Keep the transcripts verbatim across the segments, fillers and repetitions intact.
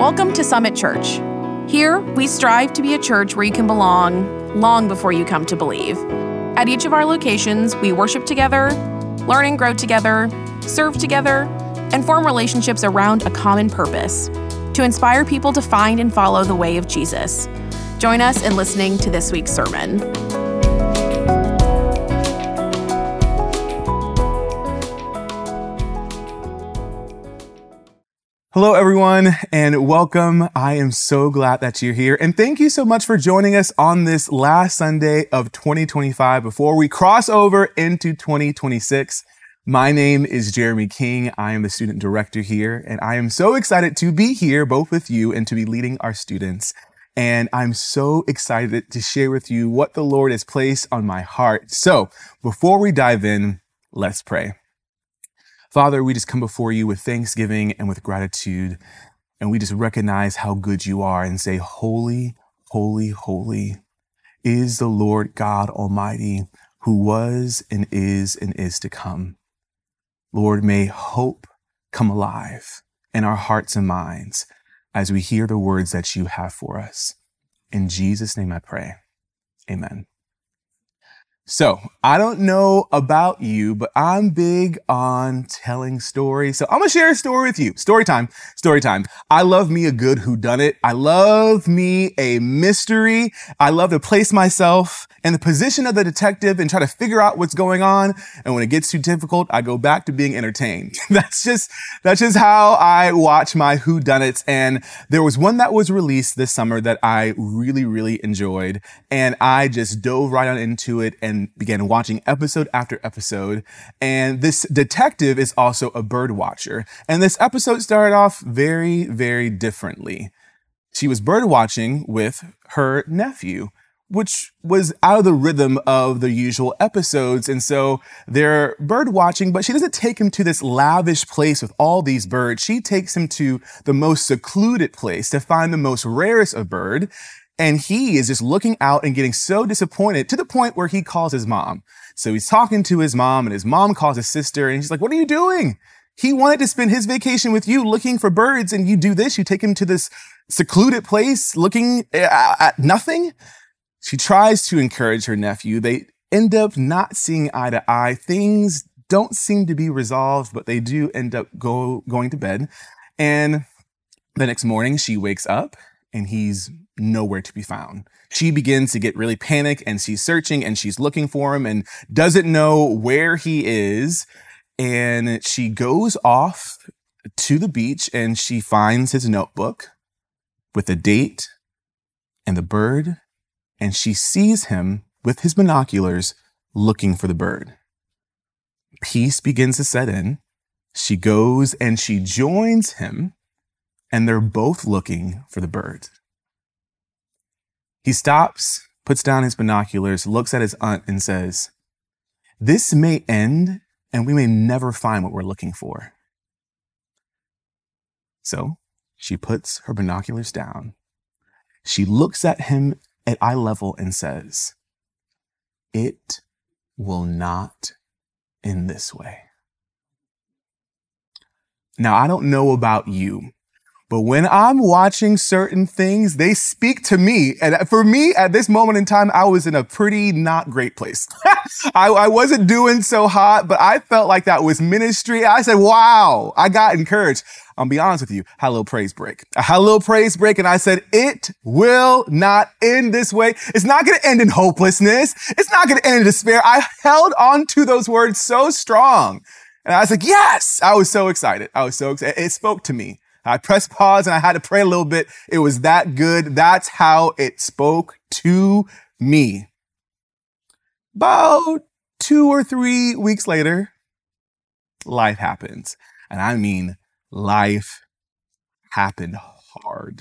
Welcome to Summit Church. Here, we strive to be a church where you can belong long before you come to believe. At each of our locations, we worship together, learn and grow together, serve together, and form relationships around a common purpose, to inspire people to find and follow the way of Jesus. Join us in listening to this week's sermon. Hello, everyone, and welcome. I am so glad that you're here. And thank you so much for joining us on this last Sunday of twenty twenty-five before we cross over into twenty twenty-six. My name is Jeremy King. I am the student director here, and I am so excited to be here both with you and to be leading our students. And I'm so excited to share with you what the Lord has placed on my heart. So before we dive in, let's pray. Father, we just come before you with thanksgiving and with gratitude, and we just recognize how good you are and say, holy, holy, holy is the Lord God Almighty, who was and is and is to come. Lord, may hope come alive in our hearts and minds as we hear the words that you have for us. In Jesus' name I pray. Amen. So I don't know about you, but I'm big on telling stories. So I'm going to share a story with you. Story time, story time. I love me a good whodunit. I love me a mystery. I love to place myself in the position of the detective and try to figure out what's going on. And when it gets too difficult, I go back to being entertained. That's just, that's just how I watch my whodunits. And there was one that was released this summer that I really, really enjoyed. And I just dove right on into it and and began watching episode after episode. And this detective is also a bird watcher. And this episode started off very, very differently. She was bird watching with her nephew, which was out of the rhythm of the usual episodes. And so they're bird watching, but she doesn't take him to this lavish place with all these birds. She takes him to the most secluded place to find the most rarest of bird. And he is just looking out and getting so disappointed to the point where he calls his mom. So he's talking to his mom and his mom calls his sister and she's like, what are you doing? He wanted to spend his vacation with you looking for birds and you do this. You take him to this secluded place looking at nothing. She tries to encourage her nephew. They end up not seeing eye to eye. Things don't seem to be resolved, but they do end up go, going to bed. And the next morning she wakes up and he's nowhere to be found. She begins to get really panicked and she's searching and she's looking for him and doesn't know where he is. And she goes off to the beach and she finds his notebook with the date and the bird. And she sees him with his binoculars looking for the bird. Peace begins to set in. She goes and she joins him. And they're both looking for the bird. He stops, puts down his binoculars, looks at his aunt and says, this may end and we may never find what we're looking for. So she puts her binoculars down. She looks at him at eye level and says, it will not end this way. Now, I don't know about you, but when I'm watching certain things, they speak to me. And for me, at this moment in time, I was in a pretty not great place. I, I wasn't doing so hot, but I felt like that was ministry. I said, wow, I got encouraged. I'll be honest with you. I had a little praise break. I had a little praise break and I said, it will not end this way. It's not going to end in hopelessness. It's not going to end in despair. I held on to those words so strong. And I was like, yes, I was so excited. I was so excited. It spoke to me. I pressed pause and I had to pray a little bit. It was that good. That's how it spoke to me. About two or three weeks later, life happens. And I mean, life happened hard.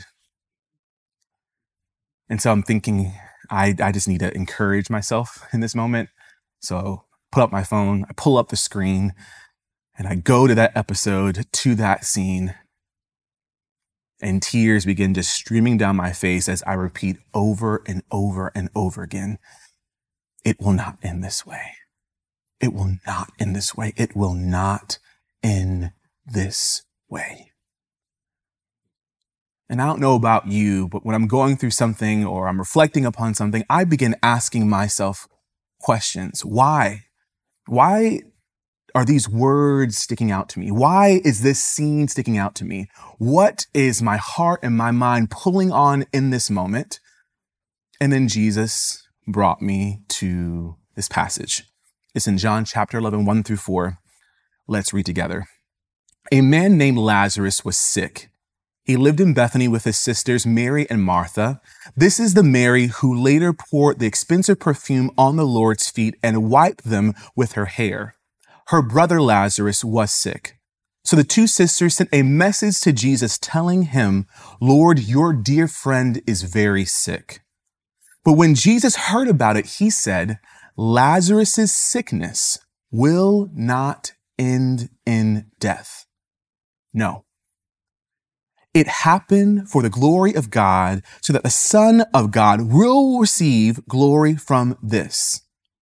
And so I'm thinking, I, I just need to encourage myself in this moment. So I put up my phone, I pull up the screen, and I go to that episode, to that scene. And tears begin just streaming down my face as I repeat over and over and over again, it will not end this way. It will not end this way. It will not end this way. And I don't know about you, but when I'm going through something or I'm reflecting upon something, I begin asking myself questions. Why? Why are these words sticking out to me? Why is this scene sticking out to me? What is my heart and my mind pulling on in this moment? And then Jesus brought me to this passage. It's in John chapter eleven, one through four. Let's read together. A man named Lazarus was sick. He lived in Bethany with his sisters, Mary and Martha. This is the Mary who later poured the expensive perfume on the Lord's feet and wiped them with her hair. Her brother Lazarus was sick. So the two sisters sent a message to Jesus telling him, "Lord, your dear friend is very sick." But when Jesus heard about it, he said, "Lazarus' sickness will not end in death." No. It happened for the glory of God, so that the Son of God will receive glory from this.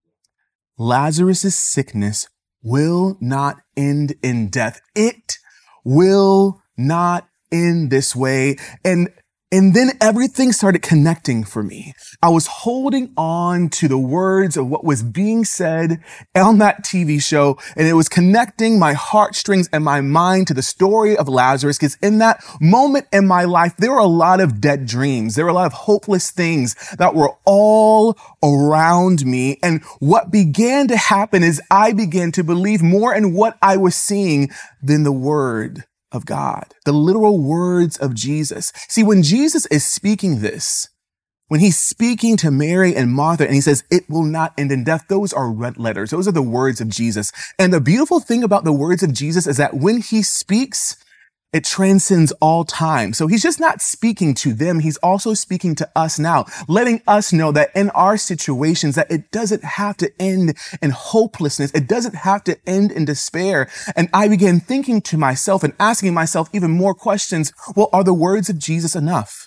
Lazarus' sickness will not end in death. It will not end this way. And And then everything started connecting for me. I was holding on to the words of what was being said on that T V show, and it was connecting my heartstrings and my mind to the story of Lazarus, because in that moment in my life, there were a lot of dead dreams. There were a lot of hopeless things that were all around me. And what began to happen is I began to believe more in what I was seeing than the word of God, the literal words of Jesus. See, when Jesus is speaking this, when he's speaking to Mary and Martha and he says, "It will not end in death," those are red letters. Those are the words of Jesus. And the beautiful thing about the words of Jesus is that when he speaks, it transcends all time. So he's just not speaking to them. He's also speaking to us now, letting us know that in our situations, that it doesn't have to end in hopelessness. It doesn't have to end in despair. And I began thinking to myself and asking myself even more questions. Well, are the words of Jesus enough?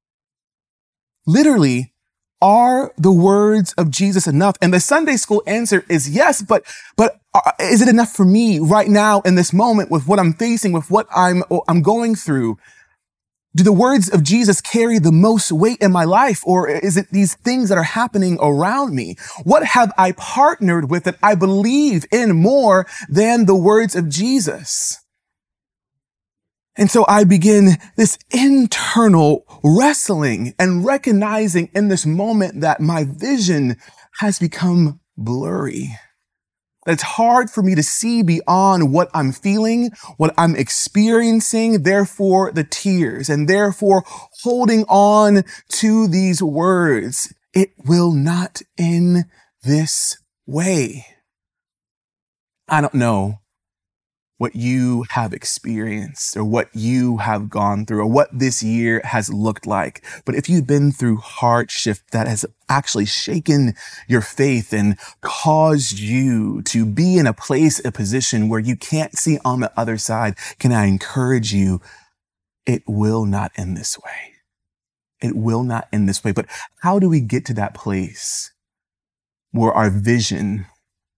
Literally, are the words of Jesus enough? And the Sunday school answer is yes, but, but uh, is it enough for me right now in this moment with what I'm facing, with what I'm, I'm going through? Do the words of Jesus carry the most weight in my life? Or is it these things that are happening around me? What have I partnered with that I believe in more than the words of Jesus? And so I begin this internal wrestling and recognizing in this moment that my vision has become blurry. That it's hard for me to see beyond what I'm feeling, what I'm experiencing, therefore the tears, and therefore holding on to these words. It will not end this way. I don't know what you have experienced or what you have gone through or what this year has looked like. But if you've been through hardship that has actually shaken your faith and caused you to be in a place, a position where you can't see on the other side, can I encourage you, it will not end this way. It will not end this way. But how do we get to that place where our vision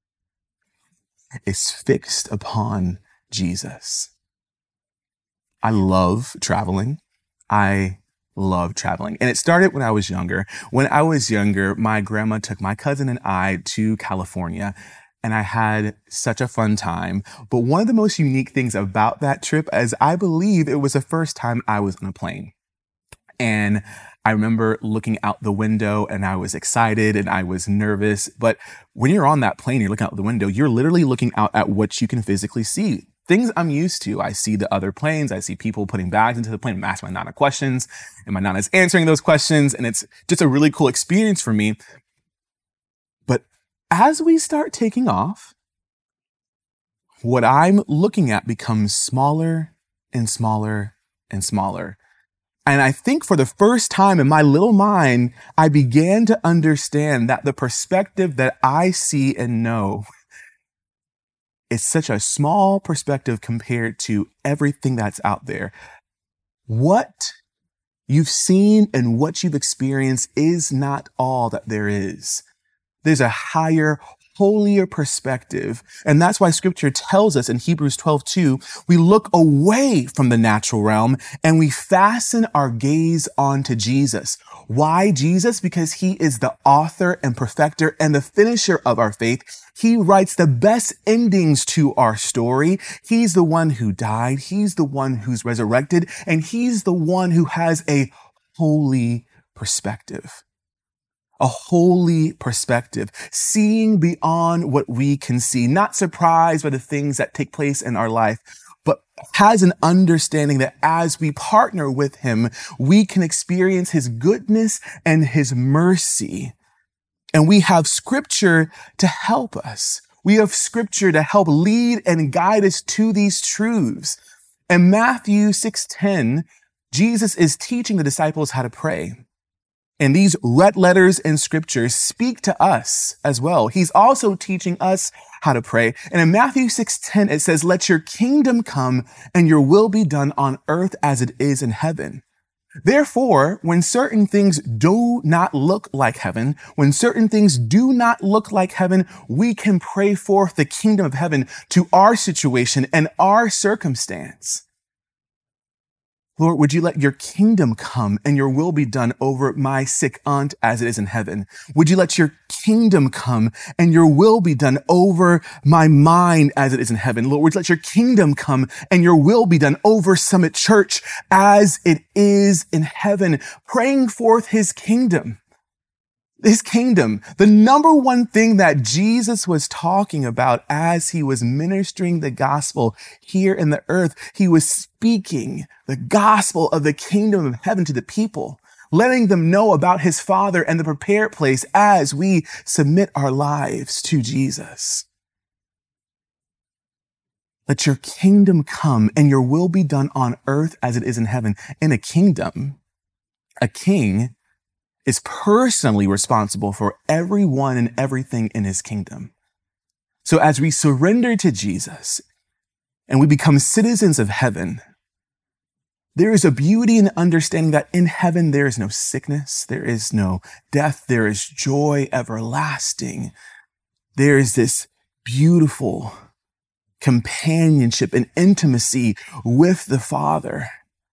is fixed upon Jesus? I love traveling. I love traveling. And it started when I was younger. When I was younger, my grandma took my cousin and I to California, and I had such a fun time. But one of the most unique things about that trip is I believe it was the first time I was on a plane. And I remember looking out the window and I was excited and I was nervous. But when you're on that plane, you're looking out the window, you're literally looking out at what you can physically see. Things I'm used to. I see the other planes. I see people putting bags into the plane. I'm asking my Nana questions and my Nana's answering those questions. And it's just a really cool experience for me. But as we start taking off, what I'm looking at becomes smaller and smaller and smaller. And I think for the first time in my little mind, I began to understand that the perspective that I see and know is such a small perspective compared to everything that's out there. What you've seen and what you've experienced is not all that there is. There's a higher, holier perspective. And that's why scripture tells us in Hebrews twelve two, we look away from the natural realm and we fasten our gaze onto Jesus. Why Jesus? Because he is the author and perfecter and the finisher of our faith. He writes the best endings to our story. He's the one who died. He's the one who's resurrected, and he's the one who has a holy perspective. A holy perspective, seeing beyond what we can see, not surprised by the things that take place in our life, but has an understanding that as we partner with him, we can experience his goodness and his mercy. And we have scripture to help us. We have scripture to help lead and guide us to these truths. In Matthew six ten, Jesus is teaching the disciples how to pray. And these red letters in scripture speak to us as well. He's also teaching us how to pray. And in Matthew six ten, it says, "Let your kingdom come and your will be done on earth as it is in heaven." Therefore, when certain things do not look like heaven, when certain things do not look like heaven, we can pray forth the kingdom of heaven to our situation and our circumstance. Lord, would you let your kingdom come and your will be done over my sick aunt as it is in heaven? Would you let your kingdom come and your will be done over my mind as it is in heaven? Lord, would you let your kingdom come and your will be done over Summit Church as it is in heaven? Praying forth his kingdom. His kingdom, the number one thing that Jesus was talking about as he was ministering the gospel here in the earth, he was speaking the gospel of the kingdom of heaven to the people, letting them know about his Father and the prepared place as we submit our lives to Jesus. Let your kingdom come and your will be done on earth as it is in heaven. In a kingdom, a king is personally responsible for everyone and everything in his kingdom. So as we surrender to Jesus and we become citizens of heaven, there is a beauty in understanding that in heaven there is no sickness, there is no death, there is joy everlasting. There is this beautiful companionship and intimacy with the Father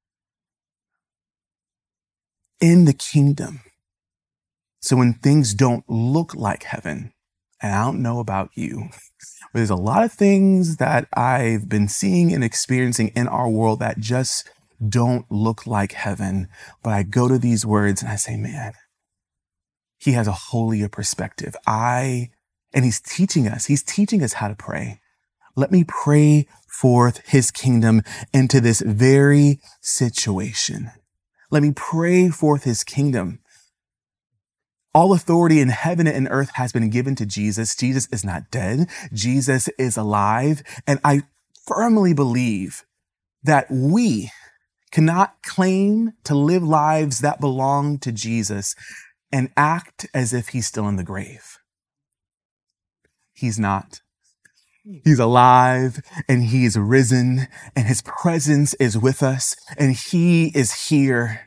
in the kingdom. So when things don't look like heaven, and I don't know about you, but there's a lot of things that I've been seeing and experiencing in our world that just don't look like heaven. But I go to these words and I say, man, he has a holier perspective. I, and he's teaching us, he's teaching us how to pray. Let me pray forth his kingdom into this very situation. Let me pray forth his kingdom. All authority in heaven and earth has been given to Jesus. Jesus is not dead. Jesus is alive. And I firmly believe that we cannot claim to live lives that belong to Jesus and act as if he's still in the grave. He's not. He's alive and he is risen and his presence is with us and he is here.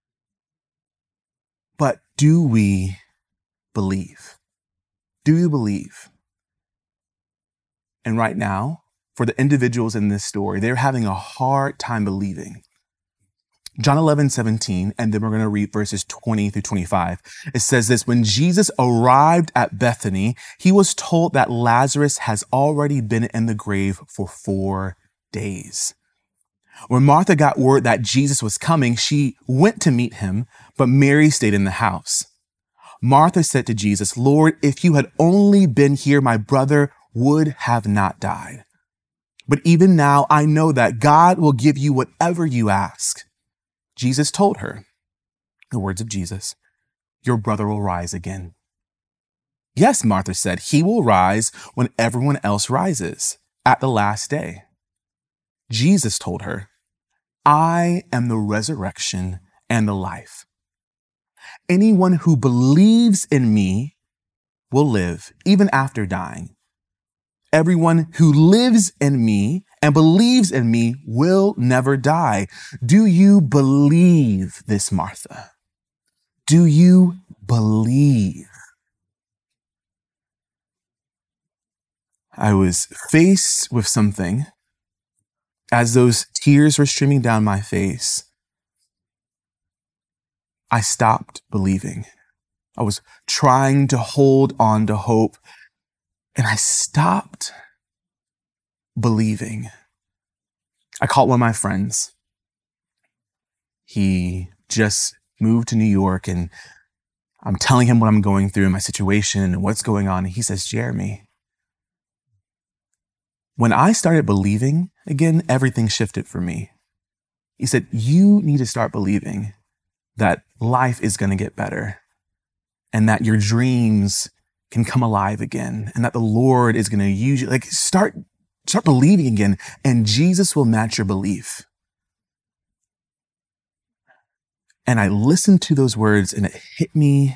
But do we believe? Do you believe? And right now, for the individuals in this story, they're having a hard time believing. John eleven seventeen, and then we're going to read verses twenty through twenty-five. It says this: when Jesus arrived at Bethany, he was told that Lazarus has already been in the grave for four days. When Martha got word that Jesus was coming, she went to meet him, but Mary stayed in the house. Martha said to Jesus, "Lord, if you had only been here, my brother would have not died. But even now, I know that God will give you whatever you ask." Jesus told her, the words of Jesus, "Your brother will rise again." "Yes," Martha said, "he will rise when everyone else rises at the last day." Jesus told her, "I am the resurrection and the life. Anyone who believes in me will live even after dying. Everyone who lives in me and believes in me will never die." Do you believe this, Martha? Do you believe? I was faced with something as those tears were streaming down my face. I stopped believing. I was trying to hold on to hope, and I stopped believing. I called one of my friends. He just moved to New York, and I'm telling him what I'm going through, my situation, and what's going on. And he says, Jeremy, when I started believing again, everything shifted for me. He said, you need to start believing that life is going to get better and that your dreams can come alive again and that the Lord is going to use you. Like start, start believing again, and Jesus will match your belief. And I listened to those words, and it hit me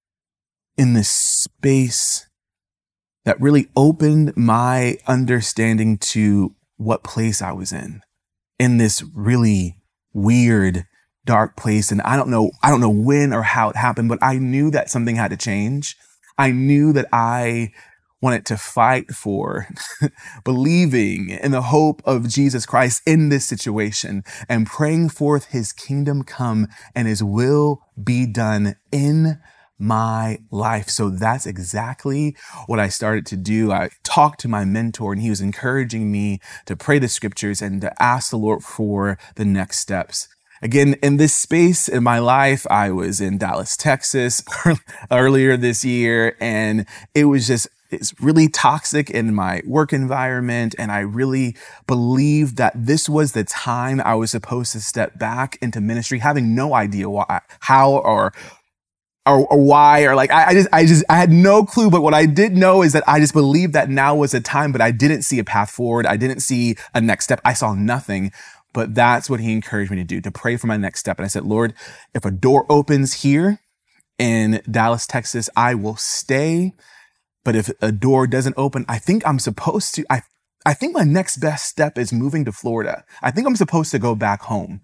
in this space that really opened my understanding to what place I was in, in this really weird, dark place. And I don't know, I don't know when or how it happened, but I knew that something had to change. I knew that I wanted to fight for believing in the hope of Jesus Christ in this situation and praying forth his kingdom come and his will be done in my life. So that's exactly what I started to do. I talked to my mentor, and he was encouraging me to pray the scriptures and to ask the Lord for the next steps. Again, in this space in my life, I was in Dallas, Texas earlier this year, and it was just it's really toxic in my work environment. And I really believed that this was the time I was supposed to step back into ministry, having no idea why, how, or Or, or why, or like, I, I just, I just, I had no clue. But what I did know is that I just believed that now was the time, but I didn't see a path forward. I didn't see a next step. I saw nothing, but that's what he encouraged me to do, to pray for my next step. And I said, Lord, if a door opens here in Dallas, Texas, I will stay. But if a door doesn't open, I think I'm supposed to, I, I think my next best step is moving to Florida. I think I'm supposed to go back home.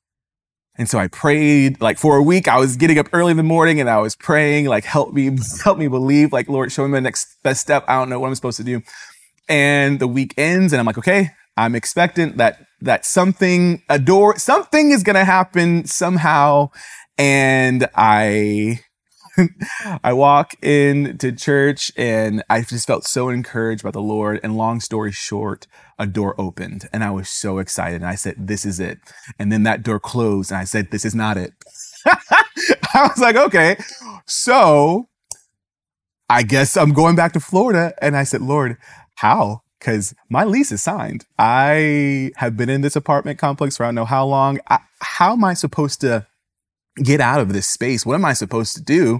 And so I prayed, like for a week, I was getting up early in the morning and I was praying, like, help me, help me believe, like, Lord, show me my next best step. I don't know what I'm supposed to do. And the week ends and I'm like, okay, I'm expectant that, that something, a door, something is going to happen somehow. And I, I walk into church and I just felt so encouraged by the Lord. And long story short, a door opened and I was so excited. And I said, this is it. And then that door closed and I said, this is not it. I was like, okay, so I guess I'm going back to Florida. And I said, Lord, how? Because my lease is signed. I have been in this apartment complex for I don't know how long. I, how am I supposed to get out of this space? What am I supposed to do?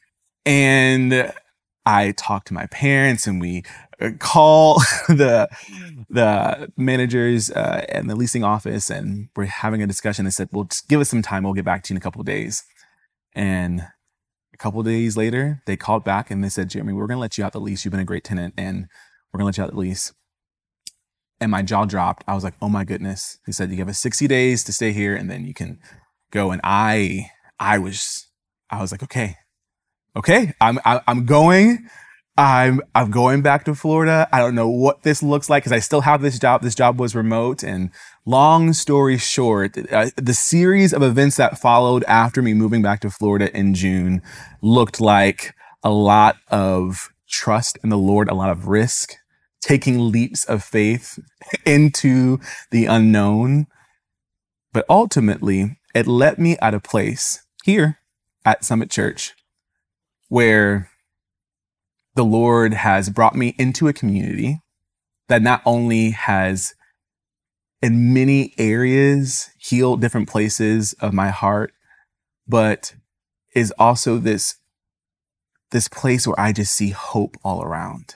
And I talked to my parents and we call the the managers uh, and the leasing office, and we're having a discussion. They said, well, just give us some time. We'll get back to you in a couple of days. And a couple of days later, they called back and they said, Jeremy, we're going to let you out the lease. You've been a great tenant and we're going to let you out the lease. And my jaw dropped. I was like, oh my goodness. They said, you have us sixty days to stay here and then you can go. And I, I was, I was like, okay, okay, I'm, I, I'm going, I'm, I'm going back to Florida. I don't know what this looks like because I still have this job. This job was remote. And long story short, uh, the series of events that followed after me moving back to Florida in June looked like a lot of trust in the Lord, a lot of risk, taking leaps of faith into the unknown. But ultimately, it led me at a place here at Summit Church where the Lord has brought me into a community that not only has in many areas healed different places of my heart, but is also this, this place where I just see hope all around.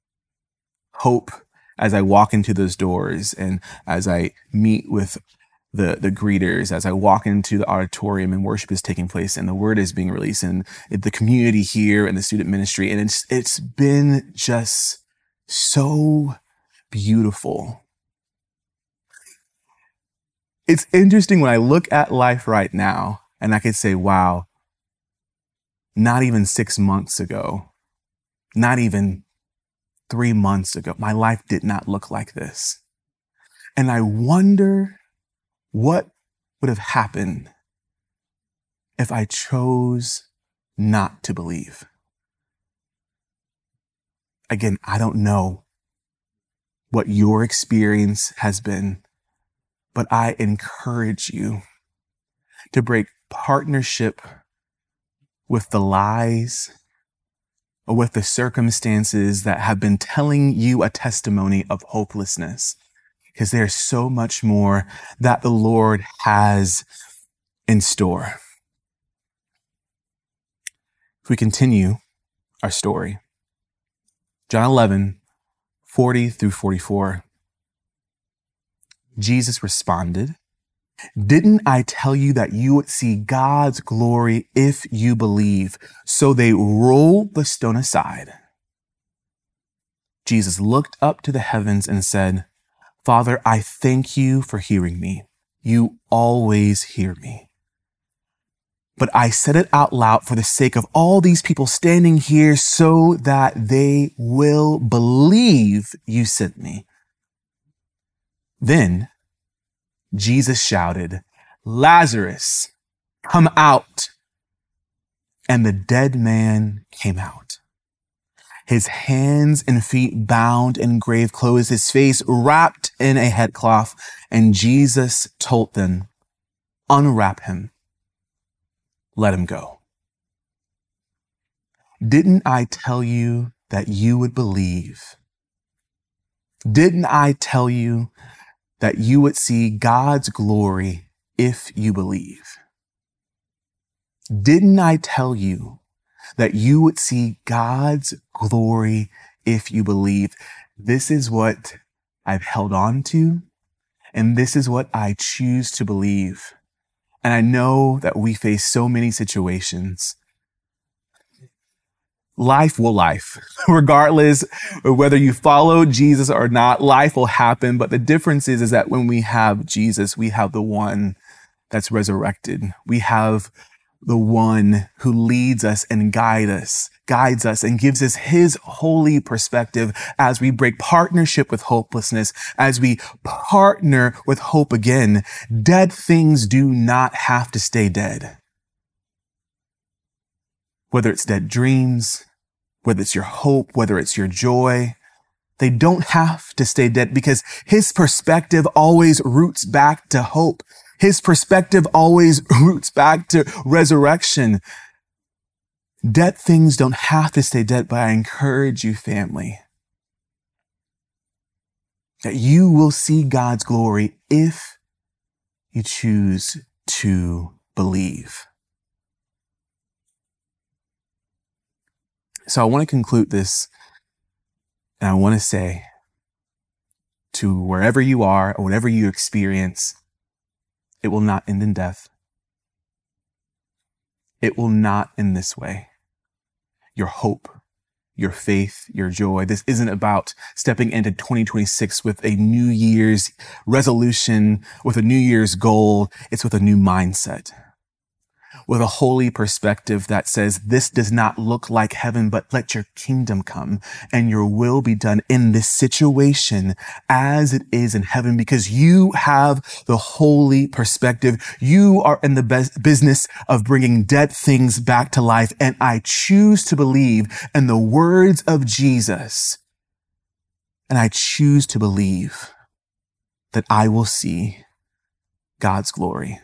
Hope as I walk into those doors and as I meet with the the greeters, as I walk into the auditorium and worship is taking place and the word is being released and the community here and the student ministry. And it's it's been just so beautiful. It's interesting when I look at life right now and I could say, wow, not even six months ago, not even three months ago, my life did not look like this. And I wonder what would have happened if I chose not to believe. Again, I don't know what your experience has been, but I encourage you to break partnership with the lies or with the circumstances that have been telling you a testimony of hopelessness, because there's so much more that the Lord has in store. If we continue our story, John eleven, forty through forty-four. Jesus responded, "Didn't I tell you that you would see God's glory if you believe?" So they rolled the stone aside. Jesus looked up to the heavens and said, "Father, I thank you for hearing me. You always hear me. But I said it out loud for the sake of all these people standing here so that they will believe you sent me." Then Jesus shouted, "Lazarus, come out." And the dead man came out, his hands and feet bound in grave clothes, his face wrapped in a headcloth. And Jesus told them, "Unwrap him. Let him go." Didn't I tell you that you would believe? Didn't I tell you that you would see God's glory if you believe? Didn't I tell you that you would see God's glory if you believe? This is what I've held on to, and this is what I choose to believe. And I know that we face so many situations. Life will life. Regardless of whether you follow Jesus or not, life will happen. But the difference is, is that when we have Jesus, we have the one that's resurrected. We have the one who leads us and guide us, guides us and gives us his holy perspective as we break partnership with hopelessness, as we partner with hope again. Dead things do not have to stay dead. Whether it's dead dreams, whether it's your hope, whether it's your joy, they don't have to stay dead because his perspective always roots back to hope. His perspective always roots back to resurrection. Dead things don't have to stay dead, but I encourage you, family, that you will see God's glory if you choose to believe. So I want to conclude this, and I want to say to wherever you are or whatever you experience, it will not end in death. It will not end this way. Your hope, your faith, your joy. This isn't about stepping into twenty twenty-six with a New Year's resolution, with a New Year's goal. It's with a new mindset, with a holy perspective that says, this does not look like heaven, but let your kingdom come and your will be done in this situation as it is in heaven, because you have the holy perspective. You are in the best business of bringing dead things back to life. And I choose to believe in the words of Jesus. And I choose to believe that I will see God's glory.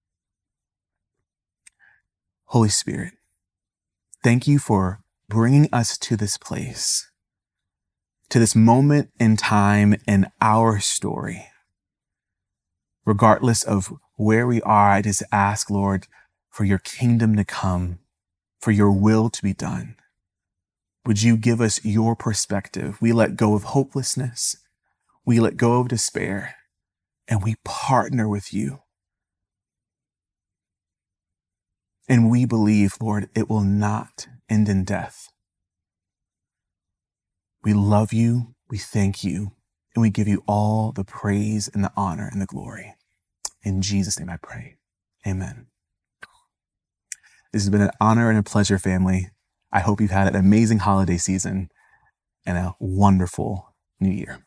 Holy Spirit, thank you for bringing us to this place, to this moment in time in our story. Regardless of where we are, I just ask, Lord, for your kingdom to come, for your will to be done. Would you give us your perspective? We let go of hopelessness. We let go of despair, and we partner with you. And we believe, Lord, it will not end in death. We love you, we thank you, and we give you all the praise and the honor and the glory. In Jesus' name I pray. Amen. This has been an honor and a pleasure, family. I hope you've had an amazing holiday season. and a wonderful new year.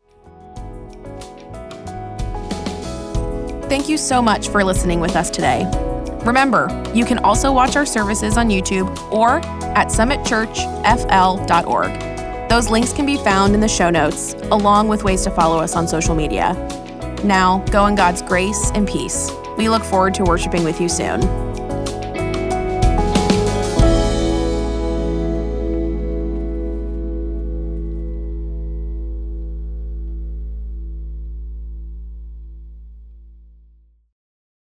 Thank you so much for listening with us today. Remember, you can also watch our services on YouTube or at summit church f l dot org. Those links can be found in the show notes, along with ways to follow us on social media. Now, go in God's grace and peace. We look forward to worshiping with you soon.